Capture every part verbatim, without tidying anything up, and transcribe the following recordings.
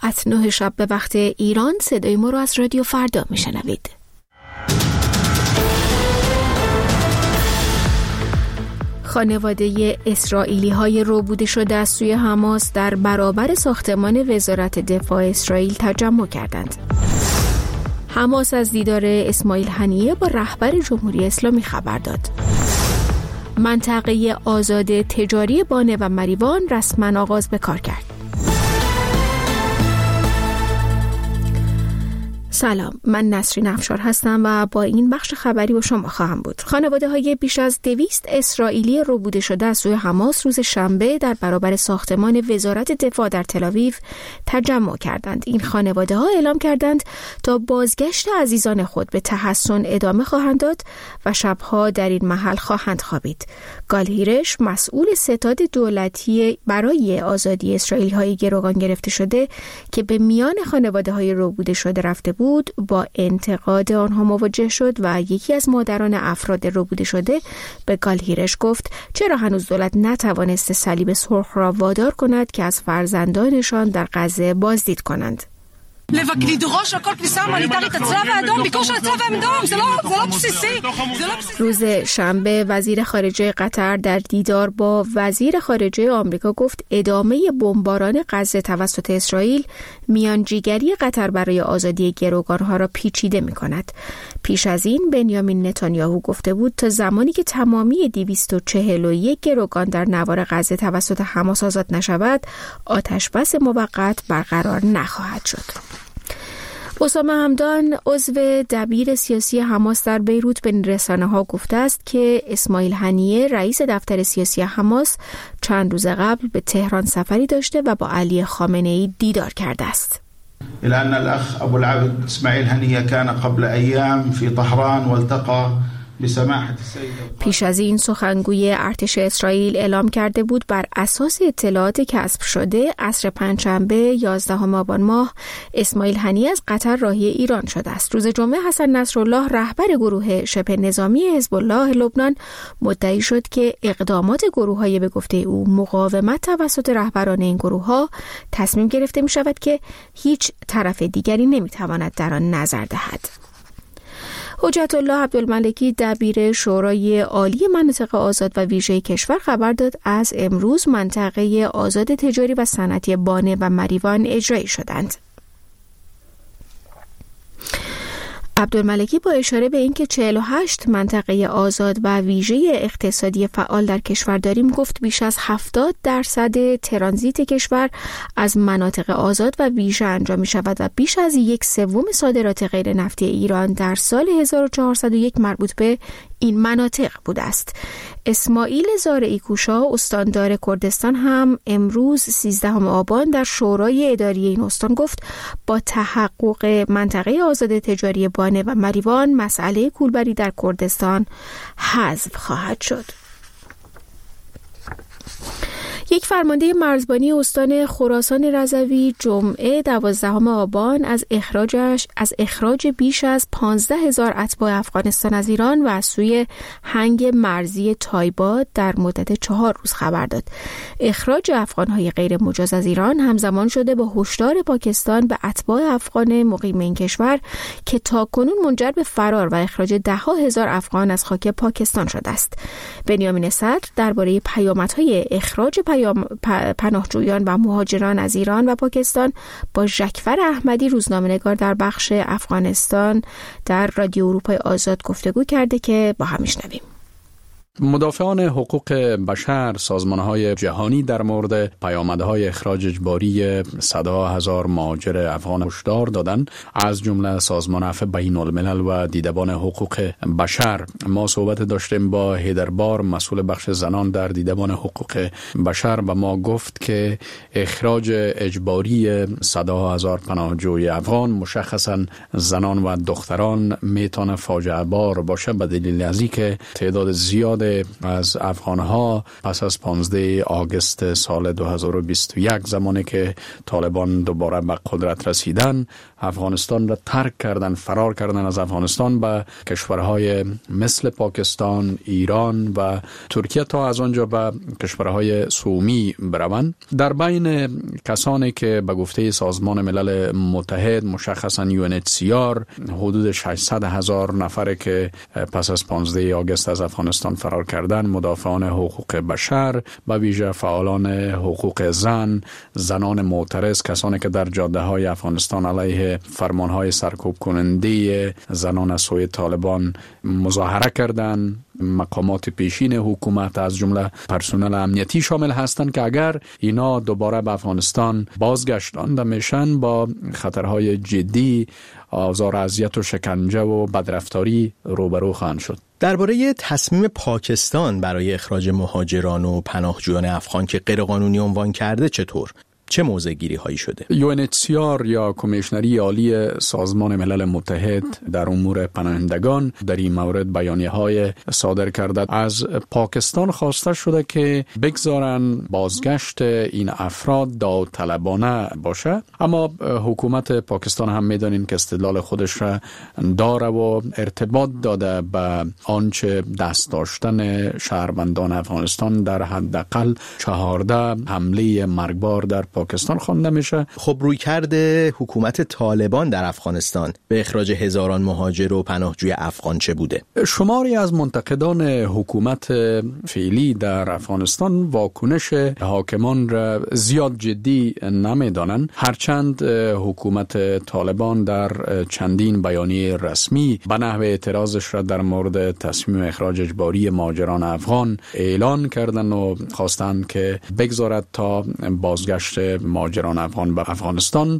ساعت نه شب به وقت ایران صدای ما رو از رادیو فردا میشنوید. خانواده اسرائیلی های روبوده شده از سوی حماس در برابر ساختمان وزارت دفاع اسرائیل تجمع کردند. حماس از دیدار اسماعیل هنیه با رهبر جمهوری اسلامی خبر داد. منطقه آزاد تجاری بانه و مریوان رسما آغاز به کار کرد. سلام، من نسرین افشار هستم و با این بخش خبری با شما خواهم بود. خانواده های بیش از دویست اسرائیلی روبوده شده از سوی حماس روز شنبه در برابر ساختمان وزارت دفاع در تل‌آویو تجمع کردند. این خانواده ها اعلام کردند تا بازگشت عزیزان خود به تحسن ادامه خواهند داد و شبها در این محل خواهند خوابید. گال هیرش، مسئول ستاد دولتی برای آزادی اسرائیلی های گروگان گرفته شده که به میان خانواده های روبوده شده رفته بود، با انتقاد آنها مواجه شد و یکی از مادران افراد روبوده شده به گال هیرش گفت چرا هنوز دولت نتوانسته صلیب سرخ را وادار کند که از فرزندانشان در غزه بازدید کنند. روز شنبه وزیر خارجه قطر در دیدار با وزیر خارجه آمریکا گفت ادامه بمباران غزه توسط اسرائیل میانجیگری قطر برای آزادی گروگانها را پیچیده می کند. پیش از این بنیامین نتانیاهو گفته بود تا زمانی که تمامی دویست و چهل و یک گروگان در نوار غزه توسط حماس آزاد نشود، آتشبس موقت برقرار نخواهد شد. اسامه همدان، عضو دبیر سیاسی حماس در بیروت، به رسانه ها گفته است که اسماعیل هنیه، رئیس دفتر سیاسی حماس، چند روز قبل به تهران سفری داشته و با علی خامنه ای دیدار کرده است. إلى أن الأخ أبو العبد إسماعيل هنية كان قبل أيام في طهران والتقى پیش از این سخنگوی ارتش اسرائیل اعلام کرده بود بر اساس اطلاعات کسب شده عصر پنجشنبه یازدهم آبان ماه اسماعیل هنیه از قطر راهی ایران شده است. روز جمعه حسن نصرالله، رهبر گروه شبه نظامی حزب الله لبنان، مدعی شد که اقدامات گروه‌های به گفته او مقاومت توسط رهبران این گروه‌ها تصمیم گرفته می شود که هیچ طرف دیگری نمی تواند در آن نظر دهد. حجت الله عبدالملکی، دبیر شورای عالی مناطق آزاد و ویژه کشور، خبر داد از امروز منطقه آزاد تجاری و صنعتی بانه و مریوان اجرایی شدند. عبدالملکی با اشاره به اینکه چهل و هشت منطقه آزاد و ویژه اقتصادی فعال در کشور داریم، گفت بیش از هفتاد درصد ترانزیت کشور از مناطق آزاد و ویژه انجام می شود و بیش از یک سوم صادرات غیر نفتی ایران در سال هزار و چهارصد و یک مربوط به این مناطق بوده است. اسماعیل زارعی کوشا، استاندار کردستان، هم امروز سیزدهم آبان در شورای اداری این استان گفت با تحقق منطقه آزاد تجاری بانه و مریوان مسئله کولبری در کردستان حذف خواهد شد. یک فرمانده مرزبانی استان خراسان رضوی جمعه دوازدهم آبان از اخراجش از اخراج بیش از پانزده هزار اتباع افغانستان از ایران و از سوی هنگ مرزی تایباد در مدت چهار روز خبر داد. اخراج افغانهای غیر مجاز از ایران همزمان شده با هشدار پاکستان به اتباع افغان مقیم این کشور که تاکنون منجر به فرار و اخراج ده ها هزار افغان از خاک پاکستان شده است. بنیامین صدر درباره پیامدهای اخراج پیام پناهجویان و مهاجران از ایران و پاکستان با ژکفر احمدی، روزنامه‌نگار در بخش افغانستان در رادیو اروپای آزاد، گفتگو کرده که با هم میشنویم. مدافعان حقوق بشر، سازمان‌های جهانی در مورد پیامدهای اخراج اجباری صدها هزار مهاجر افغان هشدار دادند، از جمله سازمان عفو بین الملل و دیدبان حقوق بشر. ما صحبت داشتیم با هیدربار، مسئول بخش زنان در دیدبان حقوق بشر، و ما گفت که اخراج اجباری صدها هزار پناهجوی افغان، مشخصا زنان و دختران، میتونه فاجعه بار باشه به دلیل از اینکه تعداد زیاد تعداد از افغانها پس از پانزده آگوست سال دو هزار و بیست و یک زمانی که طالبان دوباره به قدرت رسیدن، افغانستان را ترک کردن، فرار کردن از افغانستان به کشورهای مثل پاکستان، ایران و ترکیه تا از آنجا به کشورهای سومی بروند. در بین کسانی که به گفته سازمان ملل متحد مشخصاً یو ان اچ سی آر حدود ششصد هزار نفر که پس از پانزده آگوست از افغانستان فرار کردند، مدافعان حقوق بشر، به ویژه فعالان حقوق زن، زنان معترض، کسانی که در جاده های افغانستان علیه فرمان های سرکوب کننده زنان از سوی طالبان مظاهره کردند، مقامات پیشین حکومت از جمله پرسنل امنیتی شامل هستند که اگر اینا دوباره به افغانستان بازگشتانده میشن با خطرهای جدی، آزار و اذیت و شکنجه و بدرفتاری روبرو خواهند شد. درباره تصمیم پاکستان برای اخراج مهاجران و پناهجویان افغان که غیرقانونی عنوان کرده چطور؟ چه موضع گیری هایی شده؟ یو ان اچ سی آر یا کمیشنری عالی سازمان ملل متحد در امور پناهندگان در این مورد بیانیه های صادر کرده. از پاکستان خواسته شده که بگذارن بازگشت این افراد داوطلبانه باشه، اما حکومت پاکستان هم میدانین که استدلال خودش را داره و ارتباط داده به آنچه دست داشتن شهروندان افغانستان در حداقل چهارده حمله مرگبار در پاکستان خوانده میشه. خب روی کرده حکومت طالبان در افغانستان به اخراج هزاران مهاجر و پناهجوی افغان چه بوده؟ شماری از منتقدان حکومت فعلی در افغانستان واکنش حاکمان را زیاد جدی نمیدانند، هرچند حکومت طالبان در چندین بیانیه رسمی به نحو اعتراضش را در مورد تصمیم اخراج اجباری مهاجران افغان اعلان کردند و خواستند که بگذارد تا بازگشت مهاجران افغان به افغانستان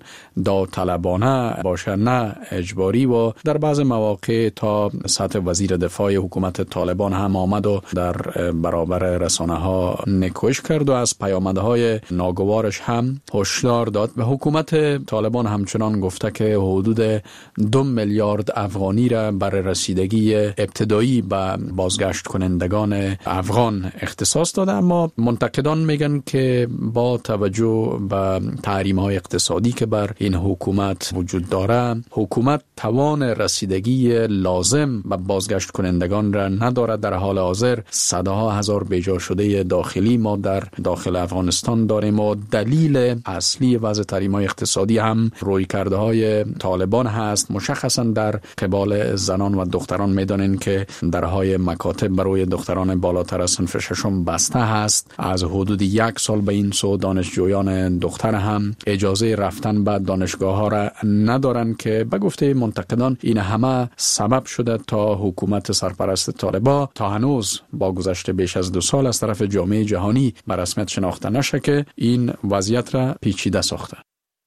داوطلبانه باشه نه اجباری، و در بعض مواقع تا سطح وزیر دفاع حکومت طالبان هم آمد و در برابر رسانه ها نکوش کرد و از پیامدهای ناگوارش هم هشدار داد. و حکومت طالبان همچنان گفته که حدود دو میلیارد افغانی را برای رسیدگی ابتدایی به بازگشت کنندگان افغان اختصاص داده، اما منتقدان میگن که با توجه به تحریم‌های اقتصادی که بر این حکومت وجود داره، حکومت توان رسیدگی لازم به بازگشت کنندگان را ندارد. در حال حاضر صدها هزار بیجا شده داخلی ما در داخل افغانستان داریم و دلیل اصلی وضع تحریم‌های اقتصادی هم رویکردهای طالبان هست. مشخصا در قبال زنان و دختران میدانین که درهای مکاتب برای دختران بالاتر از صنف ششم بسته هست. از حدود یک سال به این سو دانشجویان دختر هم اجازه رفتن به دانشگاه ها را ندارن که به گفته منتقدان این همه سبب شده تا حکومت سرپرست طالبان تا هنوز با گذشت بیش از دو سال از طرف جامعه جهانی به رسمیت شناخته نشه که این وضعیت را پیچیده ساخته.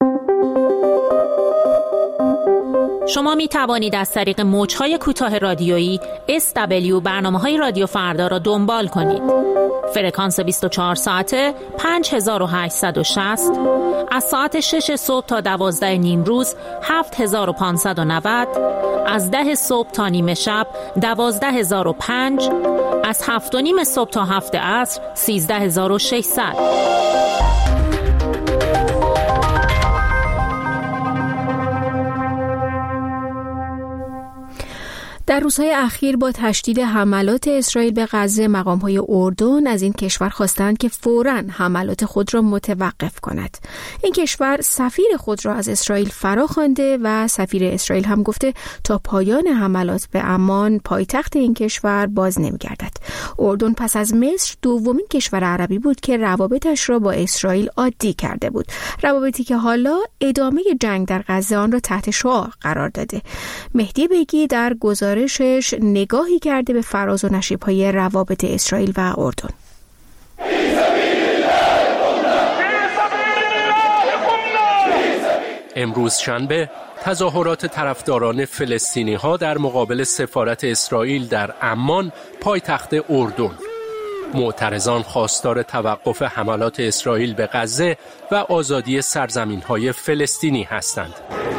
شما می توانید از طریق موج‌های کوتاه رادیویی اس دبلیو برنامه‌های رادیو فردا را دنبال کنید. فرکانس بیست و چهار ساعته پنج هزار و هشتصد و شصت، از ساعت شش صبح تا دوازده نیم روز هفت هزار و پانصد و نود، از ده صبح تا نیمه شب دوازده هزار و پنج، از هفت و نیم صبح تا هفت عصر سیزده هزار و ششصد. در روزهای اخیر با تشدید حملات اسرائیل به غزه، مقام‌های اردن از این کشور خواستند که فوراً حملات خود را متوقف کند. این کشور سفیر خود را از اسرائیل فراخوانده و سفیر اسرائیل هم گفته تا پایان حملات به عمان، پایتخت این کشور، باز نمی‌گردد. اردن پس از مصر دومین کشور عربی بود که روابطش را با اسرائیل عادی کرده بود. روابطی که حالا ادامه جنگ در غزه آن را تحت شعاع قرار داده. مهدی بیگی در گزارش شش نگاهی کرده به فراز و نشیب‌های روابط اسرائیل و اردن. امروز شنبه تظاهرات طرفداران فلسطینی‌ها در مقابل سفارت اسرائیل در عمان، پایتخت اردن. معترضان خواستار توقف حملات اسرائیل به غزه و آزادی سرزمین‌های فلسطینی هستند.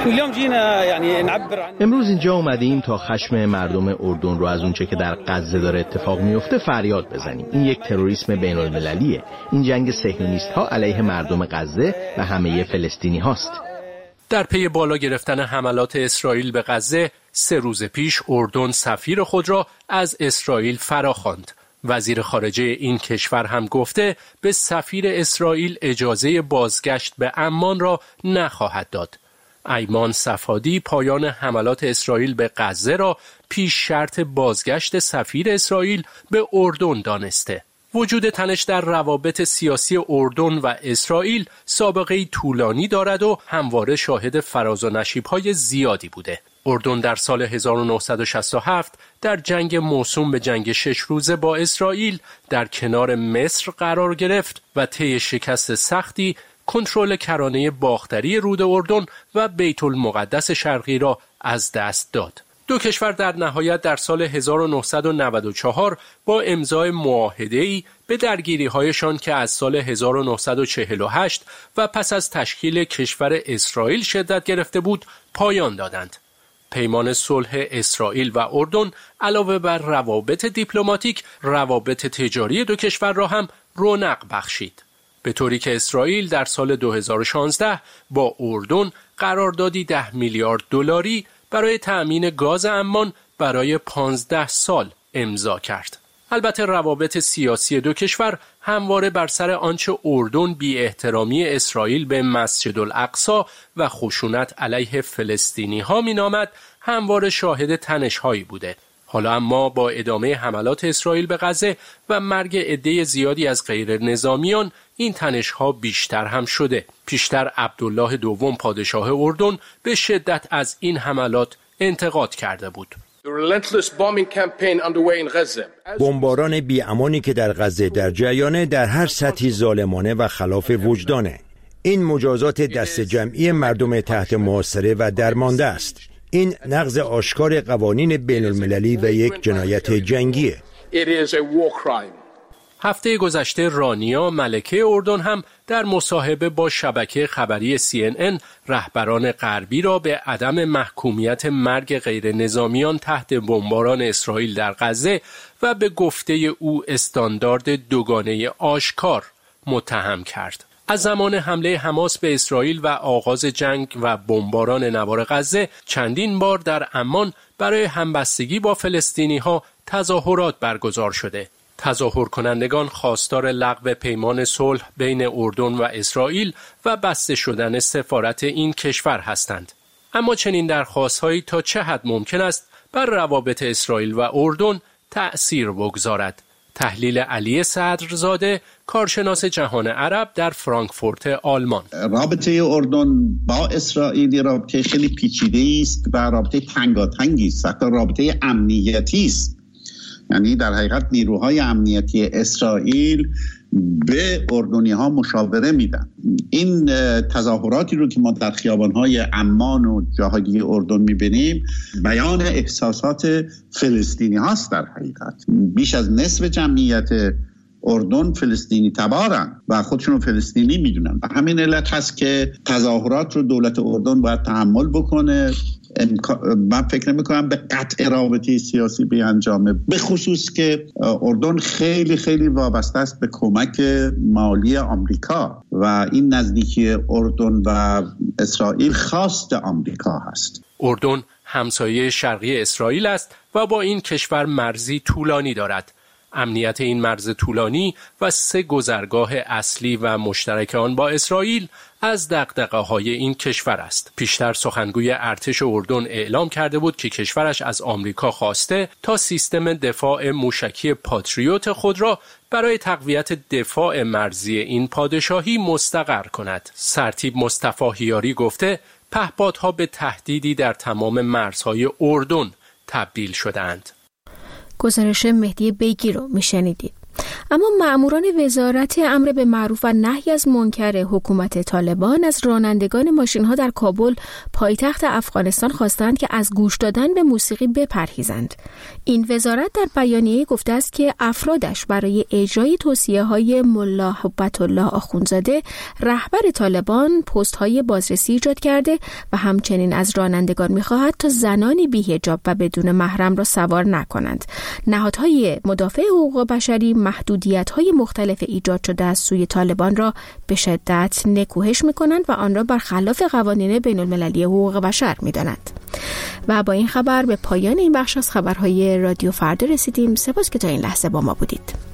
امروز اینجا اومدیم تا خشم مردم اردن رو از اونچه که در غزه داره اتفاق میفته فریاد بزنیم. این یک تروریسم بین المللیه. این جنگ صهیونیست ها علیه مردم غزه و همه فلسطینی هاست. در پی بالا گرفتن حملات اسرائیل به غزه، سه روز پیش اردن سفیر خود را از اسرائیل فراخواند. وزیر خارجه این کشور هم گفته به سفیر اسرائیل اجازه بازگشت به عمان را نخواهد داد. ایمان صفادی پایان حملات اسرائیل به غزه را پیش شرط بازگشت سفیر اسرائیل به اردن دانسته. وجود تنش در روابط سیاسی اردن و اسرائیل سابقه طولانی دارد و همواره شاهد فراز و نشیب‌های زیادی بوده. اردن در سال هزار و نهصد و شصت و هفت در جنگ موسوم به جنگ شش روزه با اسرائیل در کنار مصر قرار گرفت و طی شکست سختی کنترل کرانه باختری رود اردن و بیت المقدس شرقی را از دست داد. دو کشور در نهایت در سال هزار و نهصد و نود و چهار با امضای معاهده‌ای به درگیری‌هایشان که از سال هزار و نهصد و چهل و هشت و پس از تشکیل کشور اسرائیل شدت گرفته بود پایان دادند. پیمان صلح اسرائیل و اردن علاوه بر روابط دیپلماتیک، روابط تجاری دو کشور را هم رونق بخشید. به طوری که اسرائیل در سال دو هزار و شانزده با اردن قراردادی ده میلیارد دلاری برای تأمین گاز عمان برای پانزده سال امضا کرد. البته روابط سیاسی دو کشور همواره بر سر آنچه اردن بی احترامی اسرائیل به مسجد الاقصی و خشونت علیه فلسطینی ها می نامد همواره شاهد تنش هایی بوده. حالا اما با ادامه حملات اسرائیل به غزه و مرگ عده زیادی از غیر نظامیان این تنش ها بیشتر هم شده. پیشتر عبدالله دوم پادشاه اردن به شدت از این حملات انتقاد کرده بود. بمباران بی‌امانی که در غزه در جریانه در هر سطحی ظالمانه و خلاف وجدانه. این مجازات دست جمعی مردم تحت محاصره و درمانده است. این نقض آشکار قوانین بین المللی و یک جنایت جنگیه. هفته گذشته رانیا ملکه اردن هم در مصاحبه با شبکه خبری سی ان ان رهبران غربی را به عدم محکومیت مرگ غیر نظامیان تحت بمباران اسرائیل در غزه و به گفته او استاندارد دوگانه آشکار متهم کرد. از زمان حمله حماس به اسرائیل و آغاز جنگ و بمباران نوار غزه چندین بار در عمان برای همبستگی با فلسطینی ها تظاهرات برگزار شده. تظاهر کنندگان خواستار لغو پیمان صلح بین اردن و اسرائیل و بسته شدن سفارت این کشور هستند. اما چنین درخواست‌هایی تا چه حد ممکن است بر روابط اسرائیل و اردن تأثیر بگذارد؟ تحلیل علی صدرزاده، کارشناس جهان عرب در فرانکفورت آلمان. رابطه اردن با اسرائیل رابطه خیلی پیچیده است و رابطه تنگاتنگی است، حتی رابطه امنیتی است. یعنی در حقیقت نیروهای امنیتی اسرائیل به اردنی ها مشاوره میدن. این تظاهراتی رو که ما در خیابان‌های عمان و جاهای دیگه اردن میبینیم بیان احساسات فلسطینی هاست. در حقیقت بیش از نصف جمعیت اردن فلسطینی تبارن و خودشون رو فلسطینی میدونن و همین علت هست که تظاهرات رو دولت اردن باید تحمل بکنه. من فکر نمی کنم به قطع رابطه سیاسی بیانجامه، به خصوص که اردن خیلی خیلی وابسته است به کمک مالی آمریکا و این نزدیکی اردن و اسرائیل خواست آمریکا هست. اردن همسایه شرقی اسرائیل است و با این کشور مرزی طولانی دارد. امنیت این مرز طولانی و سه گذرگاه اصلی و مشترک آن با اسرائیل از دغدغه‌های این کشور است. پیشتر سخنگوی ارتش اردن اعلام کرده بود که کشورش از آمریکا خواسته تا سیستم دفاع موشکی پاتریوت خود را برای تقویت دفاع مرزی این پادشاهی مستقر کند. سرتیپ مصطفی حیاری گفته پهپادها به تهدیدی در تمام مرزهای اردن تبدیل شدند. گزارش مهدی بیگی رو میشنیدید. اما مأموران وزارت امر به معروف و نهی از منکر حکومت طالبان از رانندگان ماشین‌ها در کابل پایتخت افغانستان خواستند که از گوش دادن به موسیقی بپرهیزند. این وزارت در بیانیه گفته است که افرادش برای اجرای توصیه‌های ملا حبت الله آخوندزاده رهبر طالبان پست‌های بازرسی ایجاد کرده و همچنین از رانندگان می‌خواهد تا زنانی بی‌حجاب و بدون محرم را سوار نکنند. نهادهای مدافع حقوق بشری محدودیت‌های مختلف ایجاد شده از سوی طالبان را به شدت نکوهش می‌کنند و آن را برخلاف قوانین بین‌المللی حقوق بشر می‌دانند. و با این خبر به پایان این بخش از خبرهای رادیو فردا رسیدیم. سپاس که تا این لحظه با ما بودید.